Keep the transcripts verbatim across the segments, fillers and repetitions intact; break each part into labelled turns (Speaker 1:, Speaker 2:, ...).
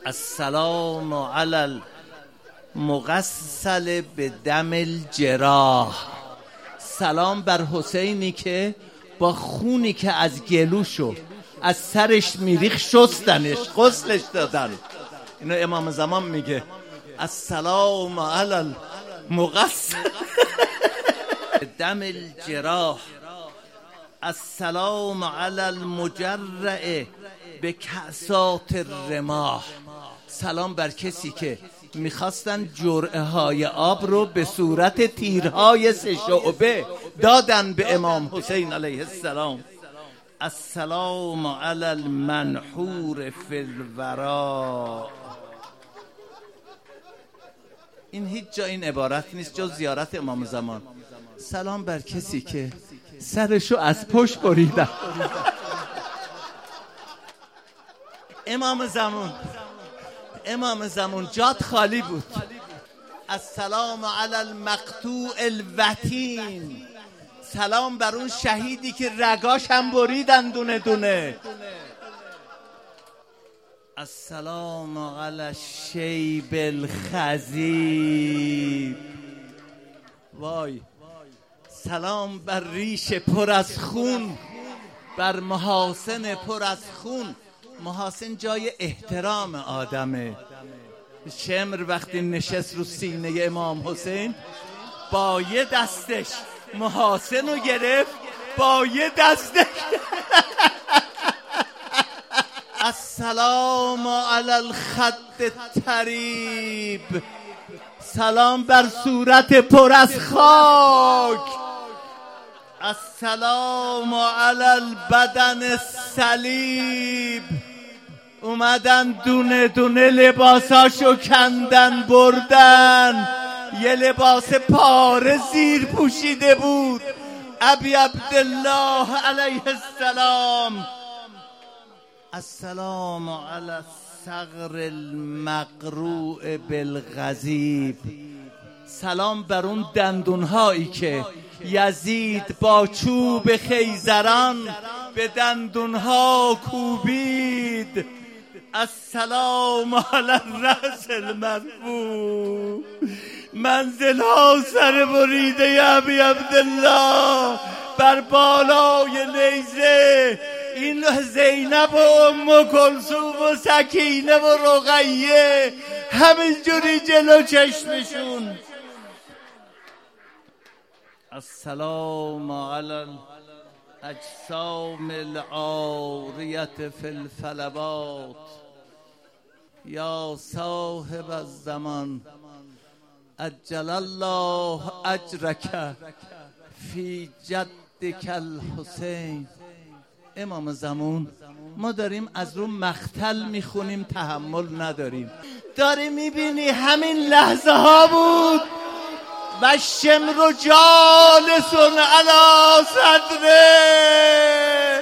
Speaker 1: السلام علی المغسل به دم الجراح. سلام بر حسینی که با خونی که از گلوشو از سرش میریخ شستنش، غسلش دادن. اینو امام زمان میگه السلام علی المغسل به دم الجراح، السلام علی المجرع به کأسات الرماح. سلام بر کسی که میخواستن جرعه های آب رو به صورت تیرهای سه شعبه دادن به امام حسین علیه السلام. السلام علی المنحور فی الورا. این هیچ جا این عبارت نیست جز زیارت امام زمان. سلام بر کسی که سرشو از پشت بریدن. امام زمان امام زمان جات خالی بود. السلام علی المقطوع الوتین. سلام بر اون شهیدی که رگاش هم بریدن دونه دونه. السلام علی الشیب الخضیب. وای، سلام بر ریش پر از خون، بر محاسن پر از خون. محاسن جای احترام آدمه. شمر وقتی نشست رو سینه امام حسین با یه دستش محاسن رو گرفت، با یه دستش السلام علی الخد الطریب. سلام بر صورت پر از خاک. السلام علی البدن الصلیب. اومدن دونه دونه لباساشو کندن بردن. یه لباس پاره زیر پوشیده بود. ابی عبدالله علیه السلام. السلام علی الثغر المقروع بالغضیب. سلام بر اون دندونهایی که یزید با چوب خیزران به دندونها کوبید. السلام علی الرأس المرفوع. منزل ها سر بریده یا ابی عبدالله بر بالای نیزه. این زینب و ام کلثوم و سکینه و رقیه همینجوری جلو چشمشون. السلام علی الاجسام العاریة فی الفلوات. یا صاحب الزمان عجل الله اجرک فی جدک الحسین. امام زمان ما داریم از رو مقتل میخونیم، تحمل نداریم. داری میبینی همین لحظه ها بود و شمر جالسون علی صدره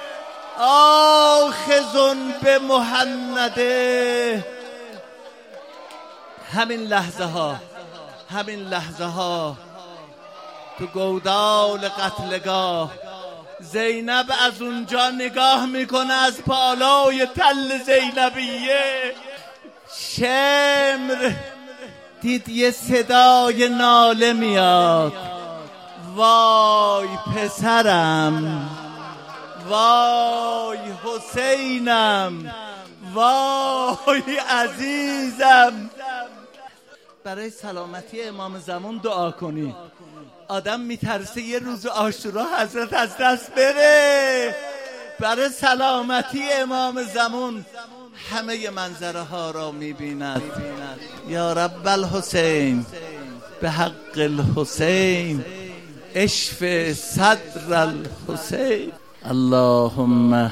Speaker 1: آخذون به مهنده. همین لحظه ها همین لحظه ها تو گودال قتلگاه زینب از اونجا نگاه میکنه، از پالای تل زینبیه. شمر دید یه صدای ناله میاد. وای پسرم، وای حسینم، وای عزیزم. برای سلامتی امام زمان دعا کنی. آدم میترسه یه روز عاشورا حضرت از دست بره. برای سلامتی امام زمان همه منظره ها را میبیند. یا رب الحسین به حق الحسین اشف صدر الحسین. اللهم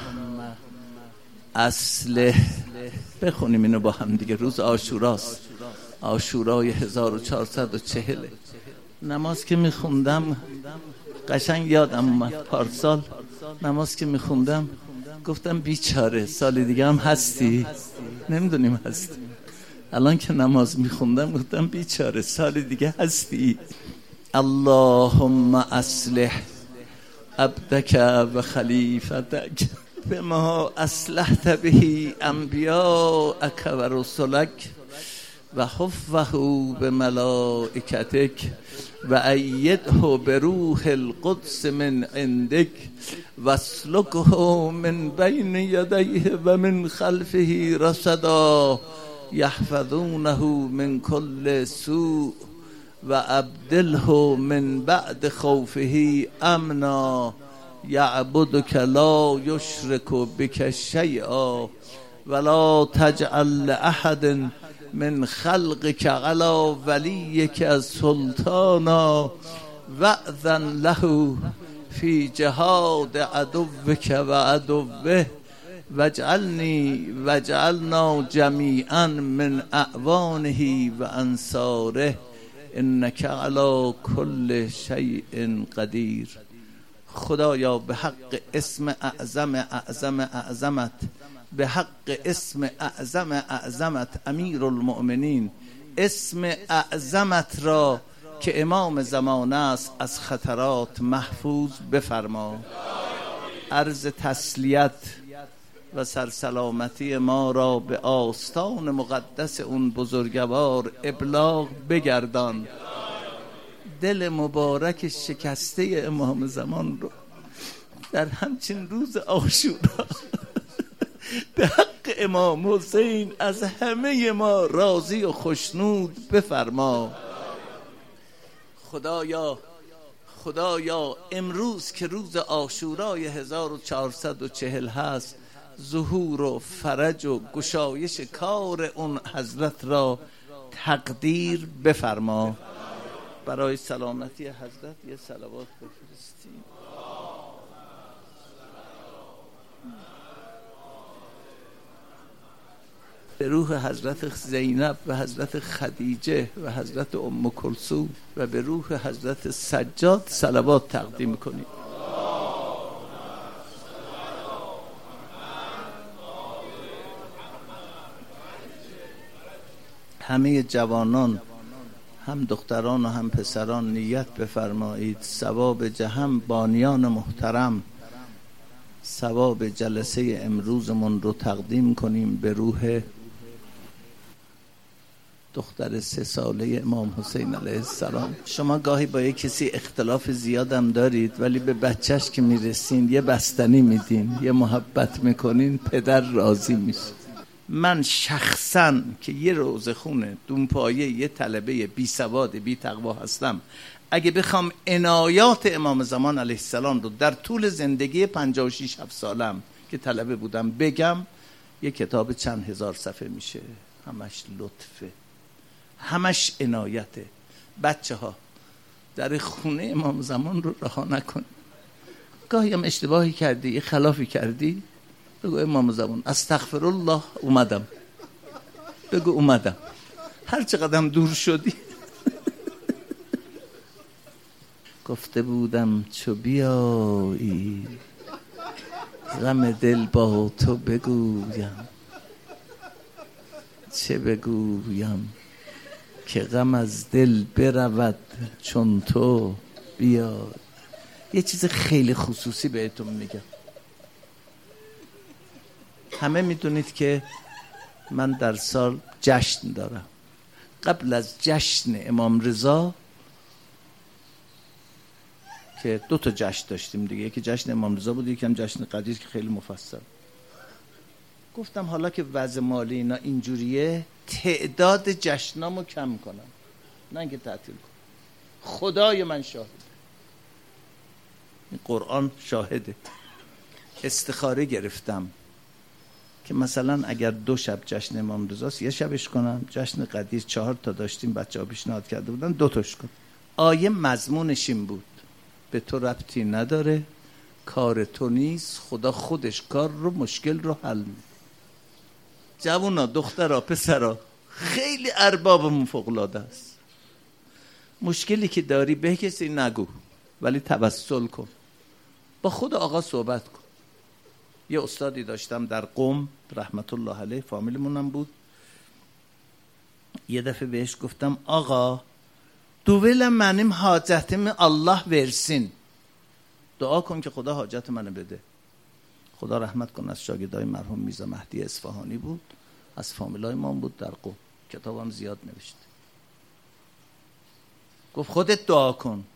Speaker 1: اصلح. بخونیم اینو با هم دیگه. روز عاشوراست، عاشورای هزار و چهارصد و چهل. نماز که میخوندم قشنگ یادم اومد. پارسال نماز که میخوندم گفتم بیچاره سال دیگه هم هستی؟ نمیدونیم هستی. الان که نماز میخوندم گفتم بیچاره سال دیگه هستی؟ اللهم اصلح عبدک و خلیفتک بما اصلحت به انبیاءک و رسلک و حفه بملائکتک و ایده بروح القدس من عندک و اسلکه من بین یدیه و من خلفه رصدا یحفظونه من کل سوء و ابدله من بعد خوفه امنا یعبدک لا یشرک بک شیئا ولا تجعل لأحد من خلقك على وليك سلطانا وأذن له في جهاد عدوك وعدوه واجعلني واجعلنا جميعا من أعوانه وأنصاره إنك على كل شيء قدير. خدایا به حق اسم اعظم اعظم اعظمت، به حق اسم اعظم اعظمت امیر المؤمنین، اسم اعظمت را که امام زمان است از خطرات محفوظ بفرما. عرض تسلیت و سرسلامتی ما را به آستان مقدس اون بزرگوار ابلاغ بگردان. دل مبارک شکسته امام زمان رو در همچین روز عاشورا به حق امام حسین از همه ما راضی و خوشنود بفرما. خدایا خدایا امروز که روز عاشورای هزار و چهارصد و چهل هست، ظهور و فرج و گشایش کار اون حضرت را تقدیر بفرما. برای سلامتی حضرت یه صلوات بفرستیم. به روح حضرت زینب و حضرت خدیجه و حضرت ام کلثوم و به روح حضرت سجاد صلوات تقدیم کنیم. همه جوانان، هم دختران و هم پسران نیت بفرمایید ثواب جهم بانیان محترم، ثواب جلسه امروزمون رو تقدیم کنیم به روح دختر سه ساله امام حسین علیه السلام. شما گاهی با یک کسی اختلاف زیادم دارید ولی به بچهش که میرسین یه بستنی میدین، یه محبت میکنین، پدر راضی میشه. من شخصا که یه روزخونه دونپایه یه طلبه بی سواد بی تقوا هستم، اگه بخوام عنایات امام زمان علیه السلام رو در طول زندگی پنجاه و شش هفت سالم که طلبه بودم بگم، یه کتاب چند هزار صفحه میشه. همش لطفه، همش عنایته. بچه ها در خونه امام زمان رو رها نکن. گاهی هم اشتباهی کردی، یه خلافی کردی، بگو امام زمان استغفر الله اومدم، بگو اومدم. هر چقدر دور شدی گفته بودم چو بیایی غم دل با تو بگویم، چه بگویم که غم از دل برود چون تو بیا. یه چیز خیلی خصوصی بهتون میگم. همه میدونید که من در سال جشن دارم. قبل از جشن امام رضا که دو تا جشن داشتیم دیگه، یکی جشن امام رضا بود، یکی هم جشن قدیر که خیلی مفصل. گفتم حالا که وضع مالی اینا اینجوریه، تعداد جشنامو کم کنم، نه اینکه تعطیل کنم. خدای من شاهد، این قرآن شاهده. استخاره گرفتم که مثلا اگر دو شب جشن امام رضاست یه شبش کنم، جشن قدیر چهار تا داشتیم بچه ها پیشنهاد کرده بودن دو تاش کنم. آیه مضمونش این بود به تو ربطی نداره، کار تو نیست، خدا خودش کار رو مشکل رو حل می‌کنه. جوونا، دخترها، پسرها، خیلی اربابمون فوق‌العاده است. مشکلی که داری به کسی نگو ولی توسل کن، با خود آقا صحبت کن. یه استادی داشتم در قم رحمت الله علیه، فامیلمونم بود. یه دفعه بهش گفتم آقا دویل منیم حاجتم الله ورسین، دعا کن که خدا حاجت منو بده. خدا رحمت کنه، از شاگردای مرحوم میرزا مهدی اصفهانی بود، از فامیلای ما بود در قم، کتابم زیاد نوشته. گفت خودت دعا کن.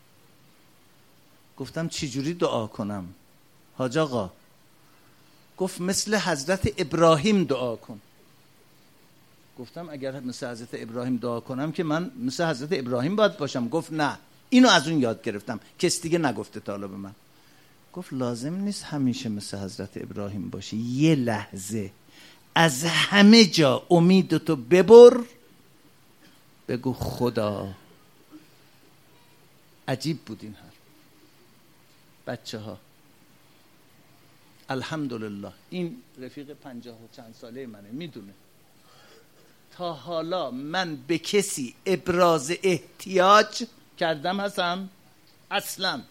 Speaker 1: گفتم چی جوری دعا کنم حاج آقا؟ گفت مثل حضرت ابراهیم دعا کن. گفتم اگر مثل حضرت ابراهیم دعا کنم که من مثل حضرت ابراهیم باید باشم. گفت نه، اینو از اون یاد گرفتم، کس دیگه نگفته تا حالا به من. گفت لازم نیست همیشه مثل حضرت ابراهیم باشی، یه لحظه از همه جا امیدتو ببر، بگو خدا. عجیب بود این حرف. بچه ها الحمدلله، این رفیق پنجاه و چند ساله منه، میدونه تا حالا من به کسی ابراز احتیاج کردم هستم؟ اصلا.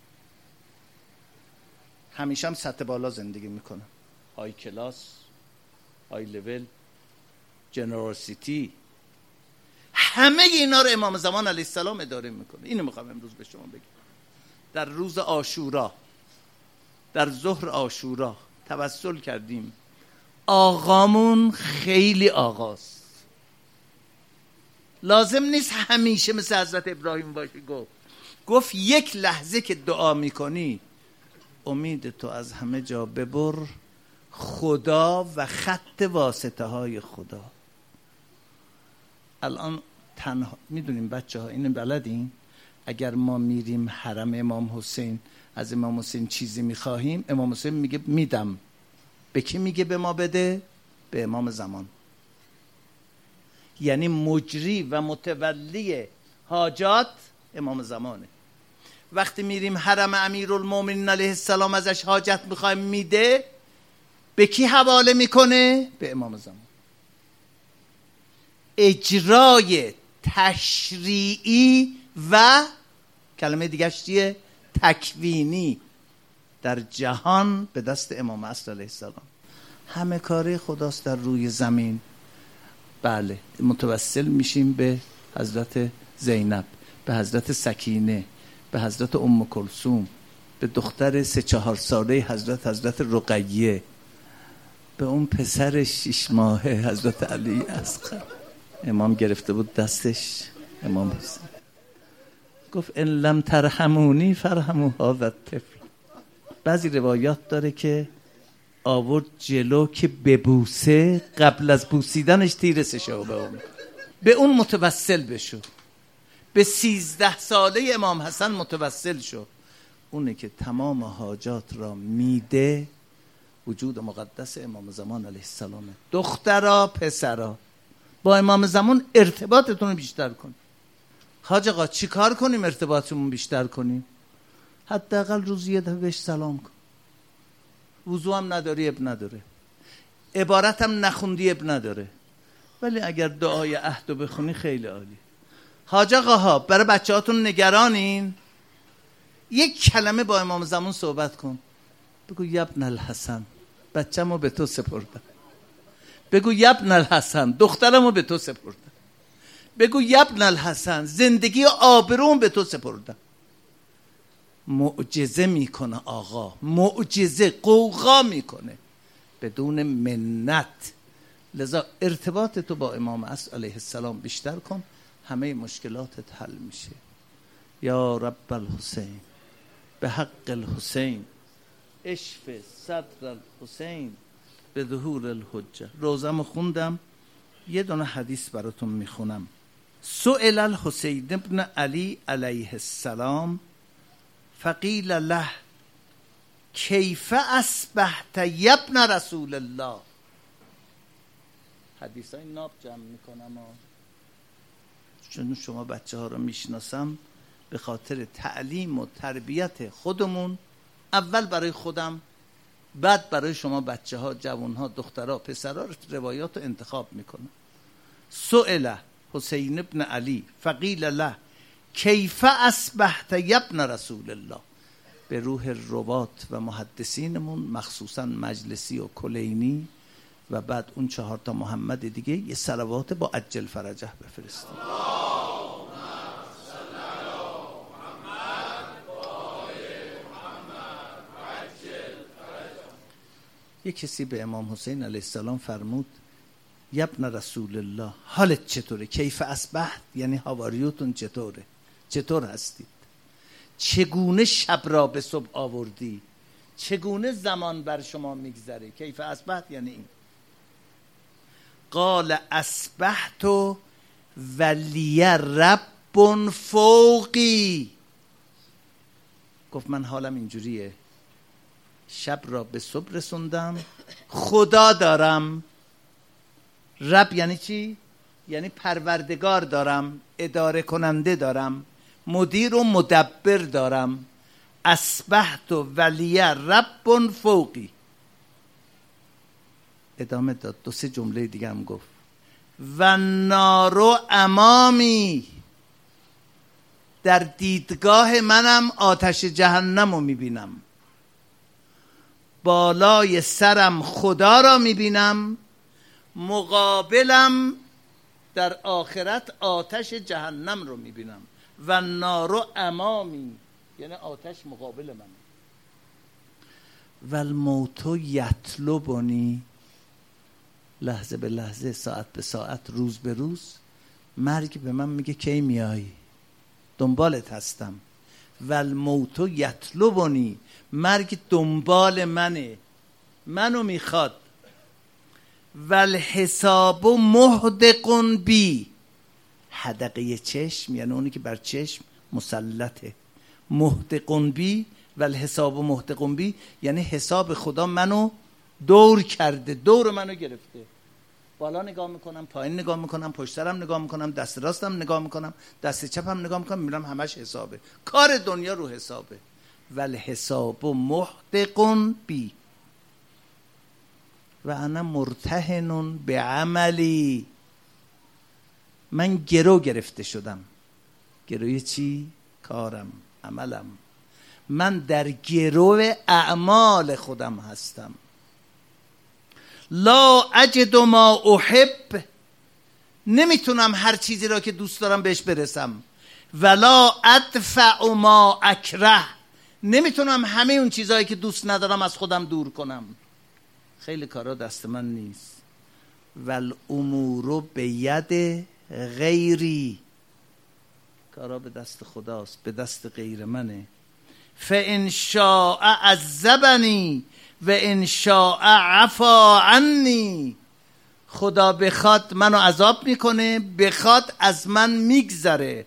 Speaker 1: همیشه هم سطح بالا زندگی میکنم، های کلاس، های لول، جنرالسیتی، همه اینا رو امام زمان علیه السلام اداره میکنه. اینو میخوام امروز به شما بگم. در روز عاشورا، در ظهر عاشورا توسل کردیم. آقامون خیلی آقاست، لازم نیست همیشه مثل حضرت ابراهیم باشی. گفت گفت یک لحظه که دعا میکنی امید تو از همه جا ببر، خدا و خط واسطه های خدا. الان تنها میدونیم بچه ها، اینو بلدین، اگر ما میریم حرم امام حسین، از امام حسین چیزی میخواهیم، امام حسین میگه میدم. به کی میگه به ما بده؟ به امام زمان. یعنی مجری و متولی حاجات امام زمانه. وقتی میریم حرم امیرالمومنین علیه السلام ازش حاجت میخوایم میده، به کی حواله میکنه؟ به امام زمان. اجرای تشریعی و کلمه دیگه‌اش چیه؟ تکوینی در جهان به دست امام عصر علیه السلام. همه کاره خداست در روی زمین. بله، متوسل میشیم به حضرت زینب، به حضرت سکینه، به حضرت ام کلثوم، به دختر سه چهار ساله حضرت حضرت رقیه، به اون پسر شش ماهه حضرت علی اصغر. امام گرفته بود دستش، امام حسین گفت ان لم ترحمونی فرحموا هذا الطفل. بعضی روایات داره که آورد جلو که ببوسه، قبل از بوسیدنش تیرسش رو به اون به اون متوسل بشو. به سیزده ساله امام حسن متوسل شو. اونه که تمام حاجات را میده. وجود مقدس امام زمان علیه السلامه. دخترا پسرا، با امام زمان ارتباطتون رو بیشتر کن. حاج آقا چی کار کنیم ارتباطمون بیشتر کنیم؟ حداقل روزی یه دفعه بهش سلام کن. وضو هم نداری اب نداره، عبارت هم نخوندی اب نداره، ولی اگر دعای عهدو بخونی خیلی عالی. حاج آقا ها برای بچه هاتون نگرانین، یک کلمه با امام زمان صحبت کن. بگو یبن الحسن، بچه‌مو به تو سپردم. بگو یبن الحسن، دخترمو به تو سپردم. بگو یبن الحسن، زندگی و آبروم به تو سپردم. معجزه میکنه آقا، معجزه، قوقا میکنه بدون منت. لذا ارتباط تو با امام عصر علیه السلام بیشتر کن، همه مشکلاتت حل میشه. یا رب الحسین به حق الحسین اشف صدر الحسین به ظهور الحجه. روزم خوندم، یه دونه حدیث براتون میخونم. سئل الحسین ابن علی علیه السلام فقیل له کیف اصبحت یبن رسول الله. حدیث های ناب جمع میکنم ها. چون شما بچه ها رو میشناسم، به خاطر تعلیم و تربیت خودمون، اول برای خودم، بعد برای شما بچه ها، جوان ها، دخترها، پسرها روایات رو انتخاب میکنم. سئل حسین ابن علی فقیل له کیف اصبحت یبن رسول الله. به روح روات و محدثینمون، مخصوصا مجلسی و کلینی و بعد اون چهار تا محمد دیگه، یه صلوات با عجل فرجه بفرستیم. یک کسی به امام حسین علیه السلام فرمود یبن رسول الله حالت چطوره؟ کیف اصبحت؟ یعنی هاواریوتون چطوره؟ چطور هستید؟ چگونه شب را به صبح آوردی؟ چگونه زمان بر شما میگذره؟ کیف اصبحت یعنی این. قال اصبحت ولی رب فوقی. گفت من حالم اینجوریه، شب را به صبح رسوندم، خدا دارم. رب یعنی چی؟ یعنی پروردگار دارم، اداره کننده دارم، مدیر و مدبر دارم. اصبحت ولی رب فوقی. ادامه داد، دو سه جمله دیگه هم گفت و نارو امامی، در دیدگاه منم آتش جهنم رو میبینم، بالای سرم خدا را میبینم، مقابلم در آخرت آتش جهنم رو میبینم. و نارو امامی یعنی آتش مقابل من. و الموت یطلبنی، لحظه به لحظه، ساعت به ساعت، روز به روز مرگ به من میگه کی میایی، دنبالت هستم. و الموت یطلبنی، مرگ دنبال منه، منو میخواد. و الحساب محدق بی، حدقه چشم یعنی اونی که بر چشم مسلطه. محدق بی و الحساب محدق بی یعنی حساب خدا منو دور کرده، دور منو گرفته. بالا نگاه میکنم، پایین نگاه میکنم، پشت سرم نگاه میکنم، دست راستم نگاه میکنم، دست چپم نگاه میکنم، میبینم همش حسابه، کار دنیا رو حسابه. و الحساب محدق بی و انا مرتهن به عملی، من گرو گرفته شدم. گروی چی؟ کارم، عملم. من در گرو اعمال خودم هستم. لا اجد ما احب، نمیتونم هر چیزی را که دوست دارم بهش برسم. ولا ادفع ما اکره، نمیتونم همه اون چیزهایی که دوست ندارم از خودم دور کنم. خیلی کارا دست من نیست. والامور بید غیری، کارا به دست خداست، به دست غیر منه. فان شاء عذبنی و ان شاء عفا عنی، خدا بخواد منو عذاب میکنه، بخواد از من میگذره.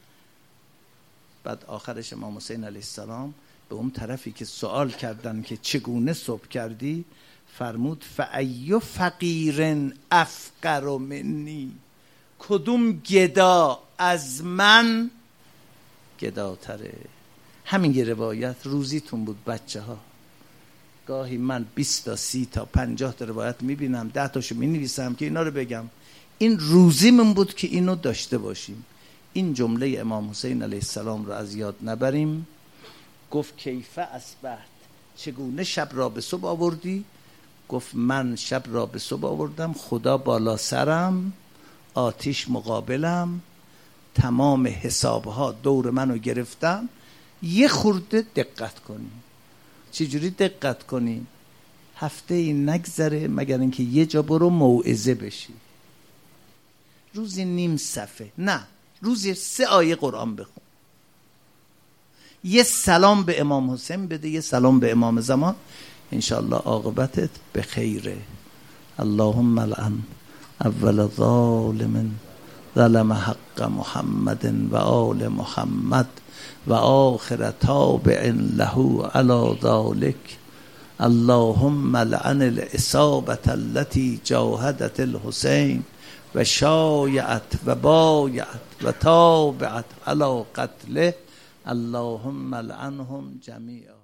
Speaker 1: بعد آخرش امام حسین علیه السلام به اون طرفی که سوال کردن که چگونه صبح کردی فرمود فای فقیر افقر منی، کدوم گدا از من گداتره. همین یه روایت روزیتون بود بچه ها. گاهی من بیست تا سی تا پنجاه تا روایت میبینم، ده تاشو مینویسم که اینا رو بگم. این روزیمون بود که اینو داشته باشیم. این جمله امام حسین علیه السلام رو از یاد نبریم. گفت کیف اصبحت، چگونه شب را به صبح آوردی؟ گفت من شب را به صبح آوردم، خدا بالا سرم، آتش مقابلم، تمام حسابها دور منو گرفتم. یه خورده دقت کنیم. چجوری دقت کنیم؟ هفته این نگذره مگر اینکه یه جا برو موعظه بشی، روزی نیم صفحه، نه روزی سه آیه قرآن بخون، یه سلام به امام حسین بده، یه سلام به امام زمان، انشاءالله عاقبتت به خیره. اللهم لعن اول ظالم ظلم حق محمد و آل محمد و آخر تابع له علی ذلک. اللهم لعن العصابة التي جاهدت الحسین و شایعت و بایعت و تابعت علی قتله. اللهم لعنهم جمیعا.